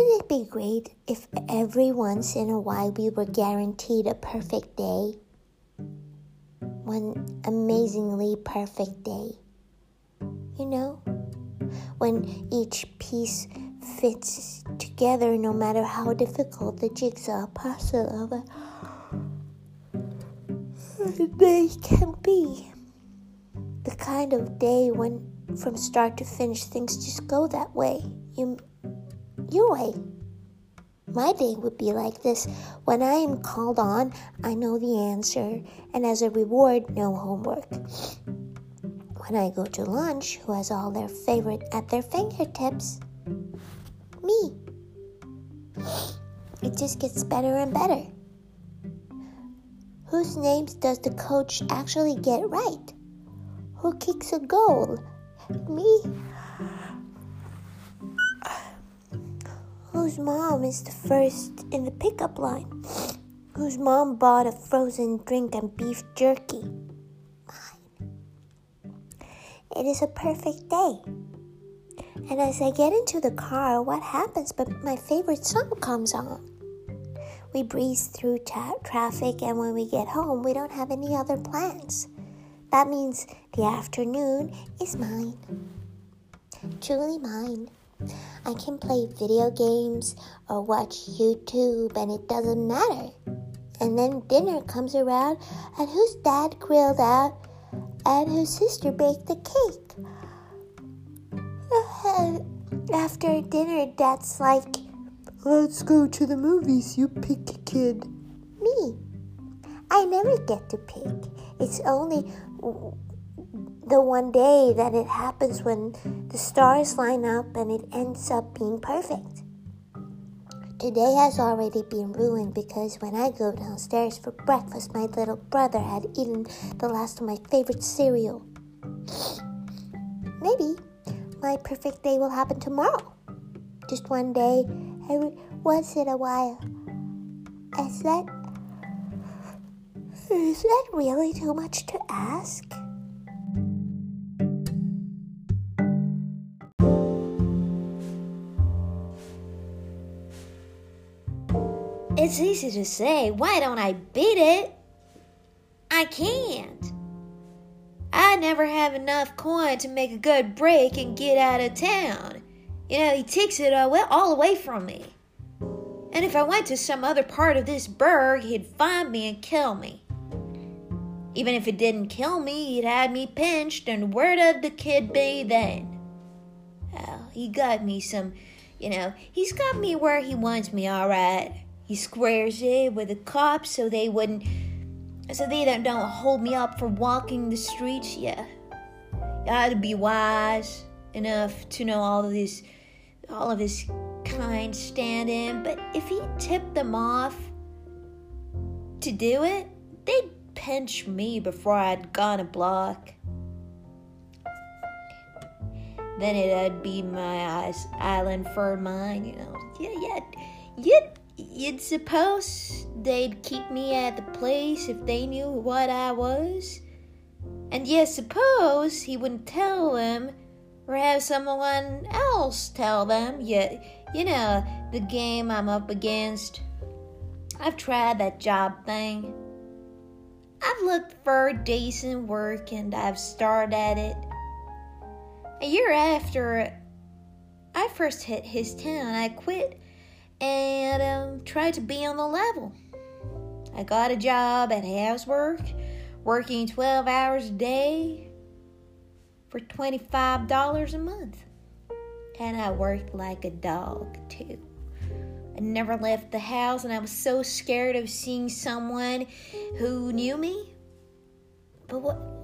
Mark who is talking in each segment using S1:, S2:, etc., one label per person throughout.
S1: Wouldn't it be great if every once in a while we were guaranteed a perfect day? One amazingly perfect day. You know? When each piece fits together no matter how difficult the jigsaw puzzle of a day can be. The kind of day when from start to finish things just go that way. Your way. My day would be like this. When I am called on, I know the answer, and as a reward, no homework. When I go to lunch, who has all their favorite at their fingertips? Me. It just gets better and better. Whose names does the coach actually get right? Who kicks a goal? Me. Whose mom is the first in the pickup line? Whose mom bought a frozen drink and beef jerky? Mine. It is a perfect day. And as I get into the car, what happens but my favorite song comes on. We breeze through traffic, and when we get home, we don't have any other plans. That means the afternoon is mine. Truly mine. I can play video games or watch YouTube, and it doesn't matter. And then dinner comes around, and whose dad grilled out, and whose sister baked the cake. After dinner, Dad's like, "Let's go to the movies, you pick, kid." Me. I never get to pick. It's only the one day that it happens when the stars line up and it ends up being perfect. Today has already been ruined because when I go downstairs for breakfast, my little brother had eaten the last of my favorite cereal. Maybe my perfect day will happen tomorrow. Just one day, every once in a while. Is that really too much to ask?
S2: It's easy to say, why don't I beat it? I can't. I never have enough coin to make a good break and get out of town. He takes it all away from me. And if I went to some other part of this burg, he'd find me and kill me. Even if it didn't kill me, he'd have me pinched, and where'd the kid be then? Well, he got me he's got me where he wants me, all right. He squares it with the cops so they don't hold me up for walking the streets. Yeah, you ought to be wise enough to know all of his kind stand-in. But if he tipped them off to do it, they'd pinch me before I'd gone a block. Then it'd be my island for mine. You'd suppose they'd keep me at the place if they knew what I was. And suppose he wouldn't tell them or have someone else tell them. The game I'm up against. I've tried that job thing. I've looked for decent work and I've started at it. A year after I first hit his town, I quit and tried to be on the level. I got a job at housework, working 12 hours a day for $25 a month. And I worked like a dog, too. I never left the house, and I was so scared of seeing someone who knew me. But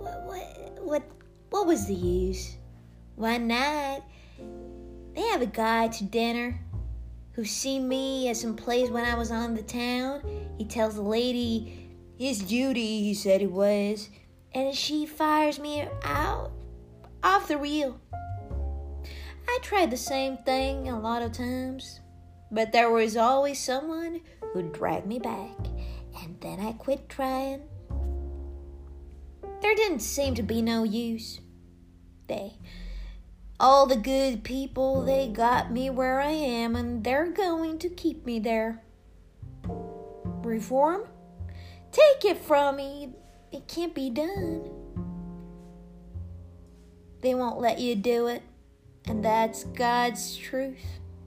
S2: what was the use? One night, they have a guy to dinner who seen me at some place when I was on the town. He tells the lady his duty, he said it was, and she fires me out off the reel. I tried the same thing a lot of times, but there was always someone who'd drag me back, and then I quit trying. There didn't seem to be no use. All the good people, they got me where I am, and they're going to keep me there. Reform? Take it from me. It can't be done. They won't let you do it, and that's God's truth.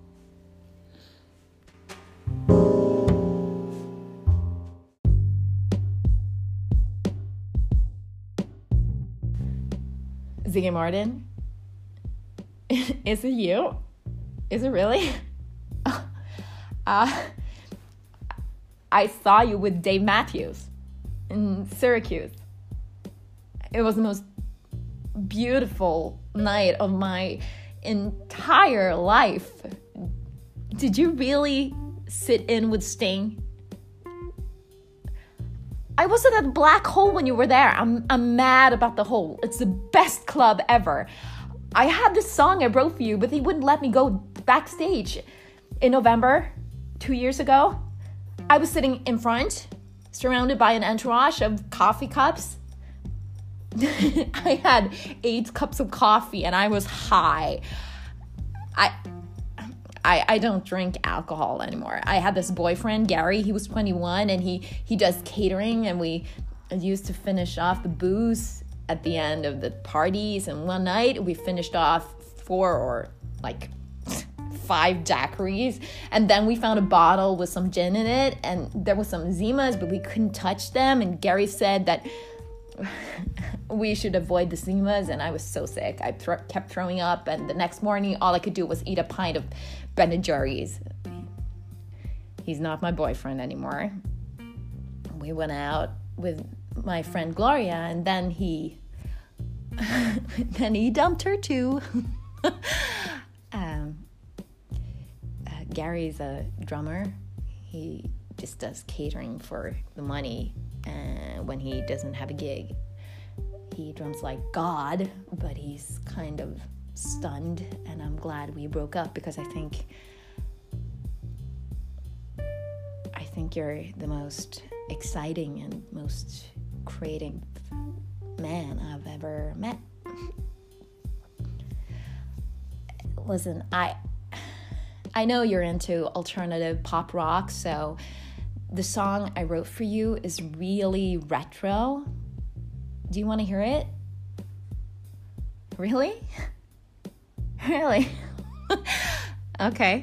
S3: Ziggy Martin? Is it you? Is it really? I saw you with Dave Matthews in Syracuse. It was the most beautiful night of my entire life. Did you really sit in with Sting? I was at a black hole when you were there. I'm mad about the hole. It's the best club ever. I had this song I wrote for you, but they wouldn't let me go backstage. In November, 2 years ago, I was sitting in front, surrounded by an entourage of coffee cups. I had 8 cups of coffee and I was high. I don't drink alcohol anymore. I had this boyfriend, Gary. He was 21 and he does catering, and we used to finish off the booze at the end of the parties. And one night we finished off 4 or 5 daiquiris, and then we found a bottle with some gin in it, and there was some Zimas, but we couldn't touch them. And Gary said that we should avoid the Zimas, and I was so sick. I kept throwing up, and the next morning all I could do was eat a pint of Ben & Jerry's. He's not my boyfriend anymore. We went out with my friend Gloria, and then he dumped her too. Gary's a drummer. He just does catering for the money, and when he doesn't have a gig, he drums like God, but he's kind of stunned, and I'm glad we broke up, because I think you're the most exciting and most creative man I've ever met. Listen, I know you're into alternative pop rock, so the song I wrote for you is really retro. Do you want to hear it? Really? Really? Okay.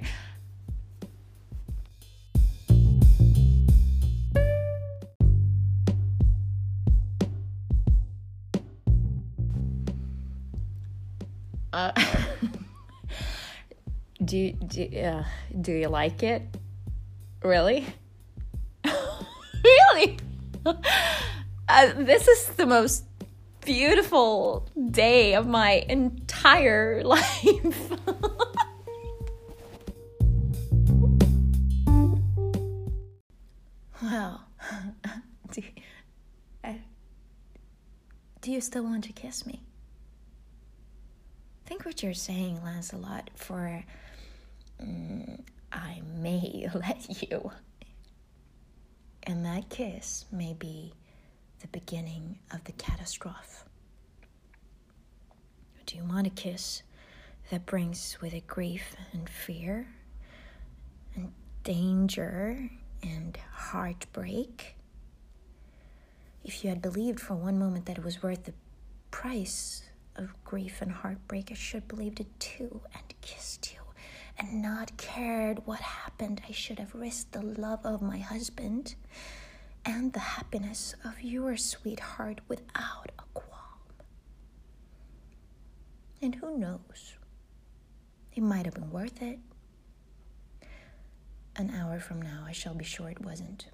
S3: Do you like it? Really? Really? This is the most beautiful day of my entire life. Well, do you still want to kiss me? Think what you're saying, Lancelot, for I may let you. And that kiss may be the beginning of the catastrophe. Do you want a kiss that brings with it grief and fear and danger and heartbreak? If you had believed for one moment that it was worth the price of grief and heartbreak, I should have believed it too and kissed you and not cared what happened. I should have risked the love of my husband and the happiness of your sweetheart without a qualm. And who knows? It might have been worth it. An hour from now, I shall be sure it wasn't.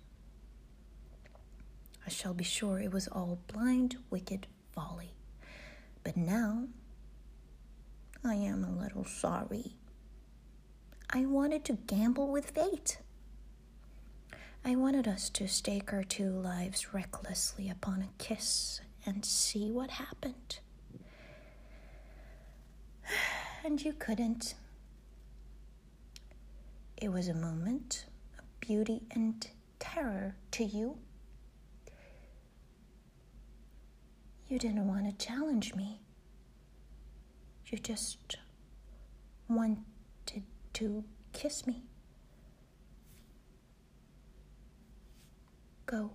S3: I shall be sure it was all blind, wicked folly. But now, I am a little sorry. I wanted to gamble with fate. I wanted us to stake our 2 lives recklessly upon a kiss and see what happened. And you couldn't. It was a moment of beauty and terror to you. You didn't want to challenge me. You just
S1: wanted to kiss me. Go.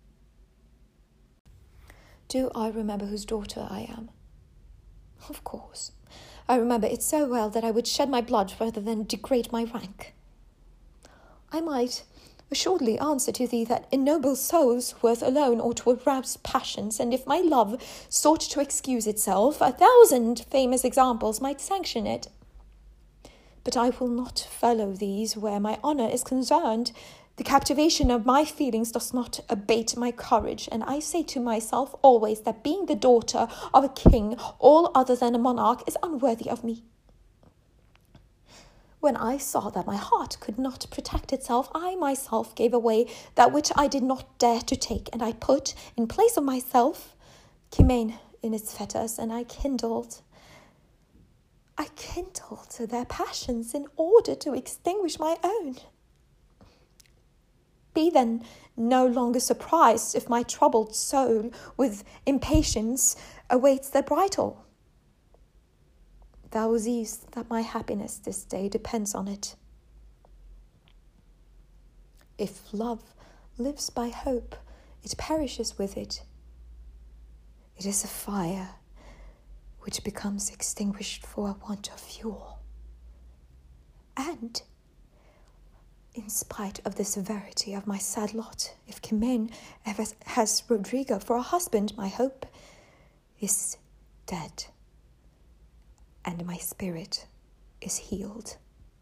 S4: Do I remember whose daughter I am? Of course. I remember it so well that I would shed my blood rather than degrade my rank. I might assuredly answer to thee that in noble souls worth alone ought to arouse passions, and if my love sought to excuse itself, 1,000 famous examples might sanction it. But I will not follow these where my honour is concerned. The captivation of my feelings does not abate my courage, and I say to myself always that being the daughter of a king, all other than a monarch, is unworthy of me. When I saw that my heart could not protect itself, I myself gave away that which I did not dare to take, and I put, in place of myself, Cymene in its fetters, and I kindled their passions in order to extinguish my own. Be then no longer surprised if my troubled soul with impatience awaits their bridal. Thou seest that my happiness this day depends on it. If love lives by hope, it perishes with it. It is a fire which becomes extinguished for a want of fuel. And in spite of the severity of my sad lot, if Cymene ever has Rodrigo for a husband, my hope is dead, and my spirit is healed.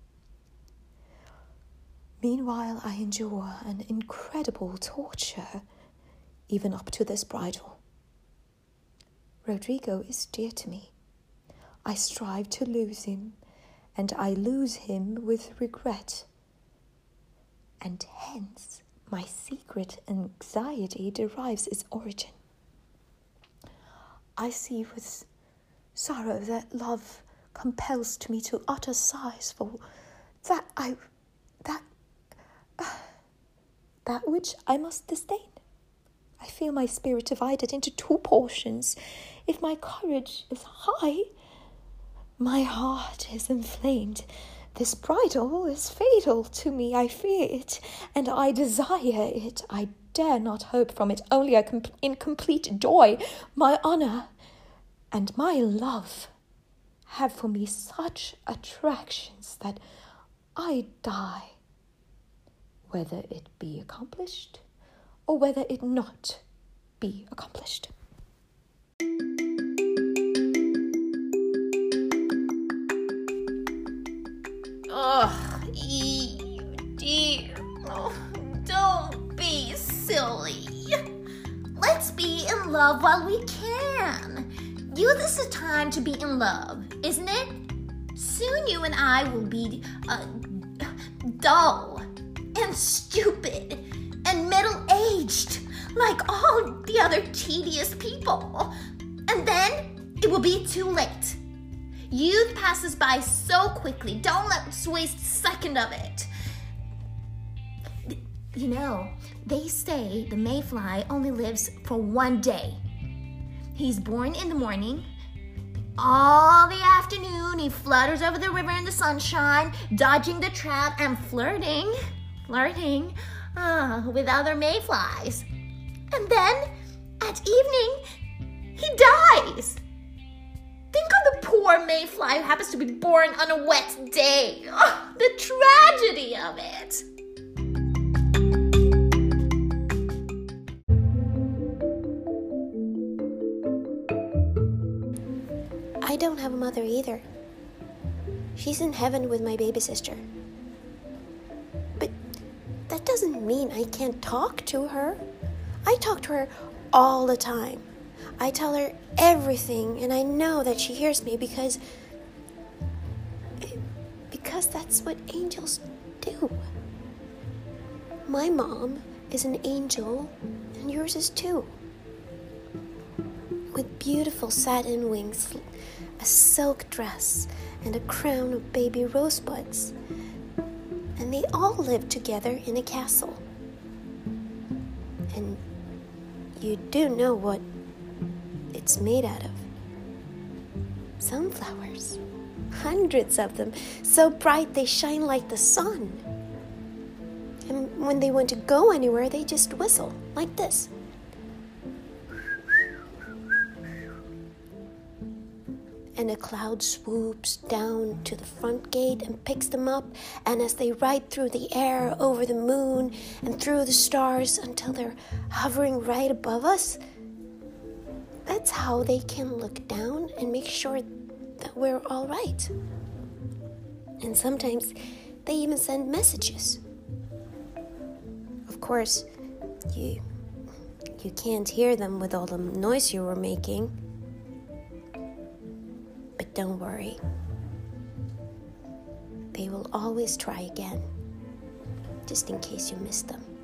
S4: Meanwhile, I endure an incredible torture, even up to this bridal. Rodrigo is dear to me. I strive to lose him, and I lose him with regret. And hence my secret anxiety derives its origin. I see with sorrow that love compels me to utter sighs for that which I must disdain. I feel my spirit divided into two portions. If my courage is high, my heart is inflamed. This bridal is fatal to me, I fear it, and I desire it. I dare not hope from it only in complete joy. My honour and my love have for me such attractions that I die, whether it be accomplished or whether it not be accomplished.
S2: Ugh, you dear. Oh, don't be silly. Let's be in love while we can. Youth is the time to be in love, isn't it? Soon you and I will be dull and stupid and middle-aged like all the other tedious people. And then it will be too late. Youth passes by so quickly. Don't let's waste a second of it. You know, they say the mayfly only lives for one day. He's born in the morning. All the afternoon, he flutters over the river in the sunshine, dodging the trout and flirting with other mayflies. And then, at evening, he dies. Think of the poor mayfly who happens to be born on a wet day. Oh, the tragedy of it.
S1: I don't have a mother either. She's in heaven with my baby sister. But that doesn't mean I can't talk to her. I talk to her all the time. I tell her everything, and I know that she hears me because that's what angels do. My mom is an angel, and yours is too. With beautiful satin wings, a silk dress, and a crown of baby rosebuds. And they all live together in a castle. And you do know what it's made out of. Sunflowers. Hundreds of them, so bright they shine like the sun. And when they want to go anywhere, they just whistle like this. And a cloud swoops down to the front gate and picks them up, and as they ride through the air, over the moon, and through the stars until they're hovering right above us, that's how they can look down and make sure that we're all right. And sometimes they even send messages. Of course, you can't hear them with all the noise you were making. But don't worry. They will always try again, just in case you missed them.